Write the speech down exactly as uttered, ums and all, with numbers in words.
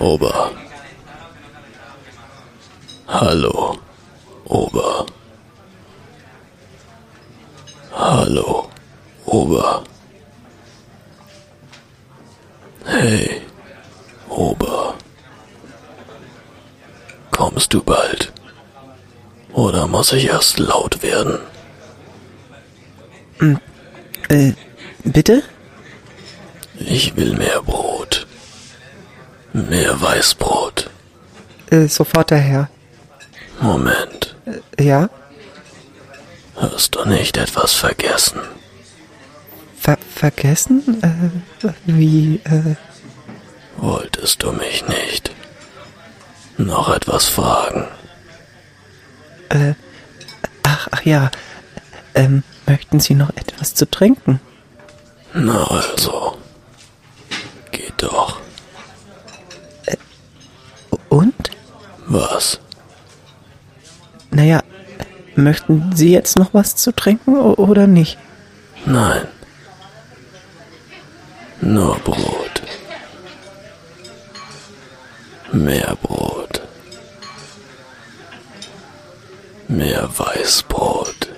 Ober. Hallo, Ober. Hallo, Ober. Hey, Ober. Kommst du bald? Oder muss ich erst laut werden? Äh, bitte? Ich will mehr Brot. Mehr Weißbrot. Äh, sofort daher. Moment. Äh, ja? Hast du nicht etwas vergessen? Ver vergessen? Äh, wie, äh... Wolltest du mich nicht noch etwas fragen? Äh, ach, ach ja. Ähm, möchten Sie noch etwas zu trinken? Na also. Geht doch. Äh, und? Was? Naja, möchten Sie jetzt noch was zu trinken oder nicht? Nein. Nur Brot. Mehr Brot. Mehr Weißbrot.